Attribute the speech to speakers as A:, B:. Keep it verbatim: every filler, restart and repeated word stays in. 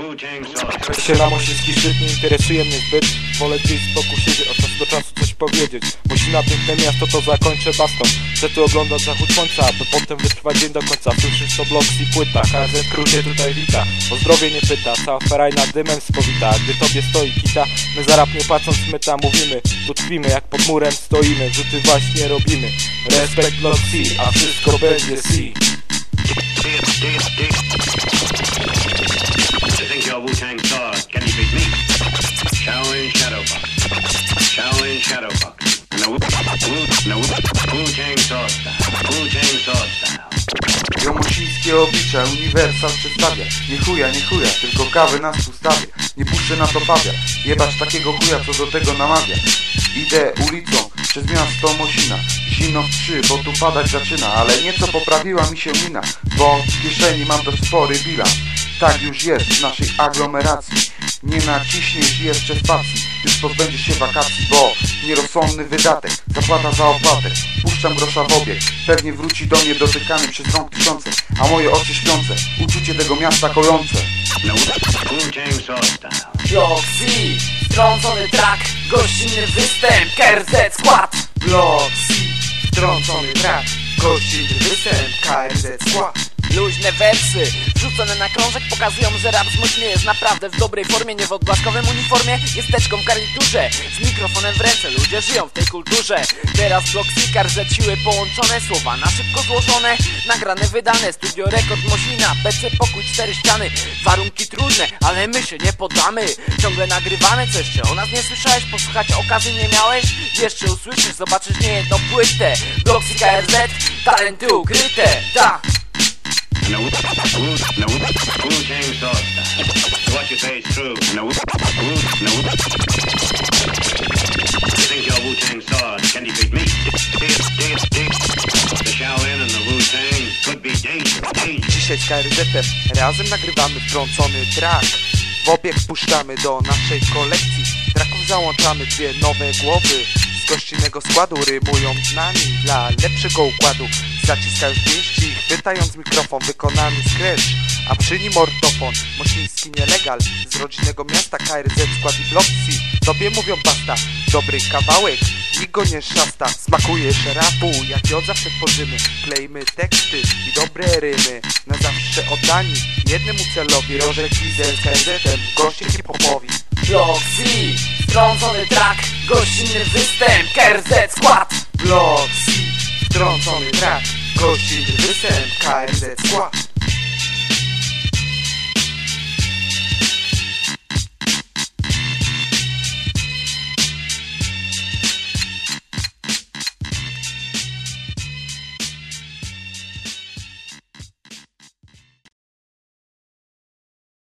A: Weź się na mosiński szczyt, nie interesuje mnie zbyt. Wolę gdzieś z boku siedzieć, od czasu do czasu coś powiedzieć. Mosina, piękne miasto, to zakończę bastą. Chcę tu oglądać zachód słońca, by potem wytrwać dzień do końca. Słyszysz to bloks i płyta, K R Z Crew się tutaj wita. O zdrowie nie pyta, cała ferajna dymem spowita. Gdy tobie stoi kita, my za rap nie płacąc smyta mówimy. Tu tkwimy, jak pod murem stoimy, rzuty właśnie robimy. Respekt block C, a wszystko będzie C.
B: Your Wu-Tang sword, can you beat me? Shaolin Shadowbox, Shaolin Shadowbox, and the Wu-Tang sword style, Wu-Tang sword style.
C: Jomosińskie oblicza, uniwersal przedstawia. Nie chuja, nie chuja, tylko kawy nas tu stawia. Nie puszczę na to pawia, jebać takiego chuja, co do tego namawia. Idę ulicą przez miasto Mosina, zimno w trzy, bo tu padać zaczyna. Ale nieco poprawiła mi się mina, bo w kieszeni mam dość spory bilans. Tak już jest w naszej aglomeracji. Nie naciśniesz jeszcze spacji, już pozbędziesz się wakacji, bo nierozsądny wydatek, zapłata za opłatę. Puszczam grosza w obieg, pewnie wróci do mnie dotykany przez rąk tysiące, a moje oczy śpiące, uczucie tego miasta kojące.
D: Block C, wtrącony track, gościnny występ, K R Z skład.
C: Block C, wtrącony track, gościnny występ, K R Z skład.
D: Luźne wersy, wrzucone na krążek pokazują, że rap z Mosiny jest naprawdę w dobrej formie. Nie w odblaskowym uniformie, jest teczką w garniturze, z mikrofonem w ręce, ludzie żyją w tej kulturze. Teraz Block C, K R Z, siły połączone, słowa na szybko złożone, nagrane, wydane, studio rekord Mosina, P C, pokój, cztery ściany. Warunki trudne, ale my się nie poddamy, ciągle nagrywamy. Co jeszcze o nas nie słyszałeś? Posłuchać okazji nie miałeś? Jeszcze usłyszysz, zobaczysz niejedną płytę. Block C, K R Z, talenty ukryte, ta.
B: And the Wu-Tang sword style. What you say is true. And the Wu, and the Wu. You think your Wu-Tang sword can defeat me? The Shaolin and the Wu-Tang could be dangerous, dangerous.
E: Dzisiaj z K R Z-em razem nagrywamy wtrącony track. W obieg puszczamy do naszej kolekcji. Tracków załączamy dwie nowe głowy. Z gościnnego składu rymują z nami dla lepszego układu. Zaciskając pięści, chwytając mikrofon, wykonany scratch, a przy nim ortofon. Mosiński nielegal, z rodzinnego miasta, K R Z, skład i Block C. Tobie mówią basta, dobry kawałek, nikt go nie szasta. Smakujesz rapu, jak i od zawsze tworzymy. Klejmy teksty i dobre rymy, na zawsze oddani jednemu celowi. Rożek Wizel z K R Z-em, goście hip-hopowi.
D: Block C, wtrącony track, gościnny występ, K R Z skład.
C: Block C, wtrącony track, gościnny występ, K R Z skład.